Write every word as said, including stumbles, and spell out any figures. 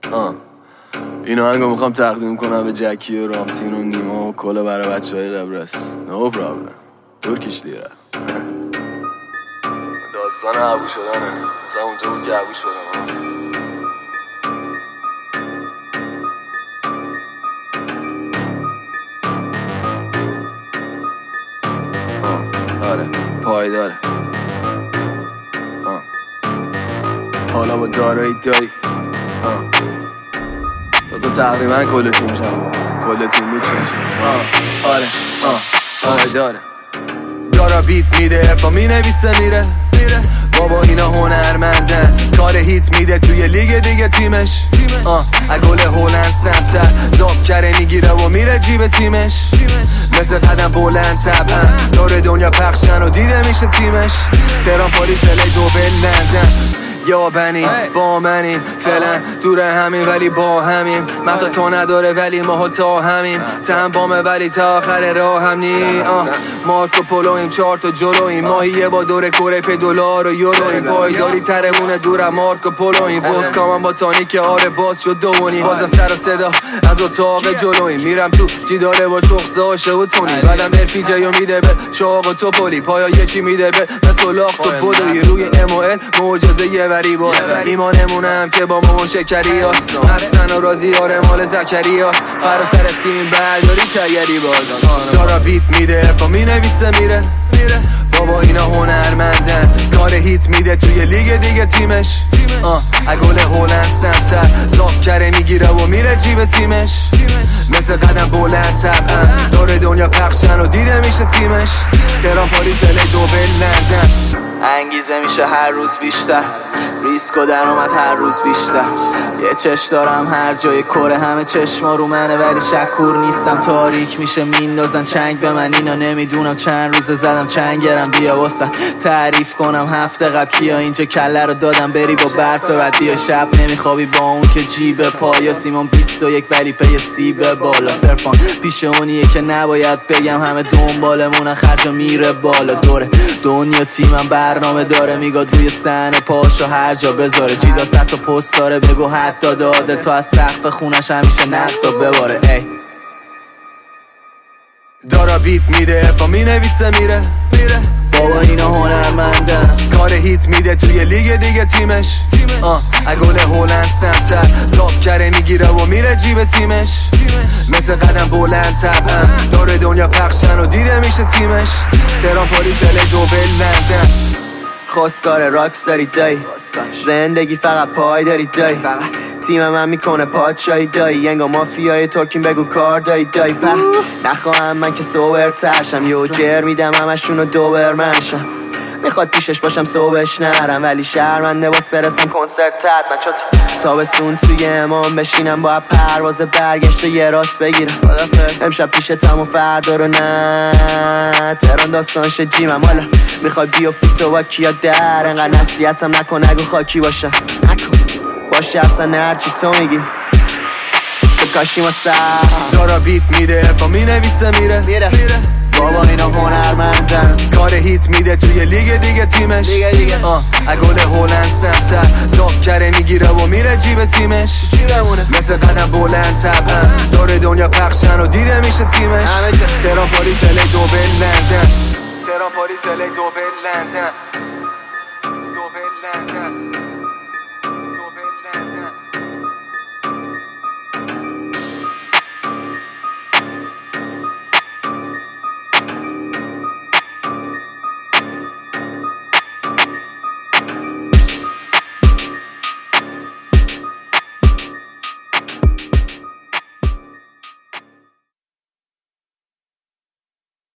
آه. این آهنگو میخوام تقدیم کنم به جکی و رامتین و نیما و کلا برای بچه های قبرس. نو پرابلم. ترکیش لیره. داستان عبو شدنه. مثلا اونجا بود که عبو شدم. آه. آره پایداره. آه. حالا با دارایی دایی. آه. تازه تقریبا کل تیم شما کل تیم بود شد. آه. آره آه. آه داره دارا بیت میده ارفا می نویسه میره میره بابا اینا هنرمندن کار هیت میده توی لیگ دیگه تیمش آه اگل هولند سمتر زاب کره میگیره و میره جیب تیمش مثل قدم بلند طبعا دور دنیا پخشن و دیده میشه تیمش تهران پاریس الی دوبل لندن یا بنی با منیم فعلا دور همین ولی با همیم مهدا تو نداره ولی ما تا همیم تهم بامه ولی تا آخر راه هم نی مارکو پولویم چهار تا جلویم ماهیه با دور کوره پی دلار و یورویم پایداری ترمونه دورم مارکو پولویم ودکا من با تانیک آره باز شد دوونی بازم سر و صدا از اتاق جلویم میرم تو جیداره با چخزاشه و تونی بعدم ارفی جایو میده به چاق و تو پولی پایا یه چی میده به مثل لاخ تو پودوی روی ام او ال معجزه یه وری باز ایمانمونم که با مامان شکری هست هستن و رازی آره مال زکری هست فرا سر فیلم برداری تیری باز دارا بیت میده ارفا می نویسه میره میره بابا اینا هنرمندن کار هیت میده توی لیگ دیگه تیمش آه اگل هولند سمتر زاب کره میگیره و میره جیب تیمش مثل قدم بلند طبعا دور دنیا پخشن و دیده میشه تیمش تهران پاریس الی دوبل لندن انگیزه میشه هر روز بیشتر ریسک و درآمد هر روز بیشتر یه چش دارم هر جای کره همه چشما رو منه ولی شکور نیستم تاریک میشه میندازن چنگ به من اینا نمیدونم چند روزه زدم چنگرم بیا واسه تعریف کنم هفته قبل کیا اینجا کله رو دادم بری با برف بعد بیا شب نمیخوابی با اون که جیب پایا سیمون بیست و یک ولی پی سیب بالا صرفان پیش اونیه که نباید بگم همه دنبالمونن خرجا میره بالا دوره دنیا تیمم برنامه داره میگاد روی صحنه پاشو هر جا بذاره جیدا صد تا پست داره بگو حتی داده تا از سقف خونش همیشه نقطا بباره ای دارا بیت میده ارفا می نویسه میره میره بابا اینا هنرمندن کار هیت میده توی لیگ دیگه تیمش آه اگل هولند سمتر زاب کره میگیره و میره جیب تیمش مثل قدم بلند طبعا دور دنیا پخشن و دیده میشه تیمش تهران پاریس الی دوبل لندن خواستگار راکس داری دایی زندگی فقط پای داری دایی تیم من میکنه پادشاهی دایی ینگا مافیای ترکیم بگو کار دایی دایی په نخواهم من که سوبر ترشم یو جر میدم همشونو دوبر منشم میخواد پیشش باشم صبحش نرم ولی شرمنده باز برسم کنسرت تد من چون تابستون توی امام بشینم با پرواز برگشت و یه راست بگیرم امشب پیش تمام فردا رو نه تهران داستان شد جیمم حالا میخوای بیفتی تو با کیا در انقدر نصیحتم نکن نگو خاکی باشم نکن باشه اصلا هرچی تو میگی تو کاشی ما سر دارا بیت میده ارفا می نویسه میره میره بابا اینا هنرمندن کار هیت میده توی لیگ دیگه تیمش دیگه دیگه آه اگل هولند سمتر زاب کره میگیره و میره جیب تیمش مثل قدم بلند طبعا دور دنیا پخشن و دیده میشه تیمش تهران پاریس الی دوبل لندن تهران پاریس الی دوبل لندن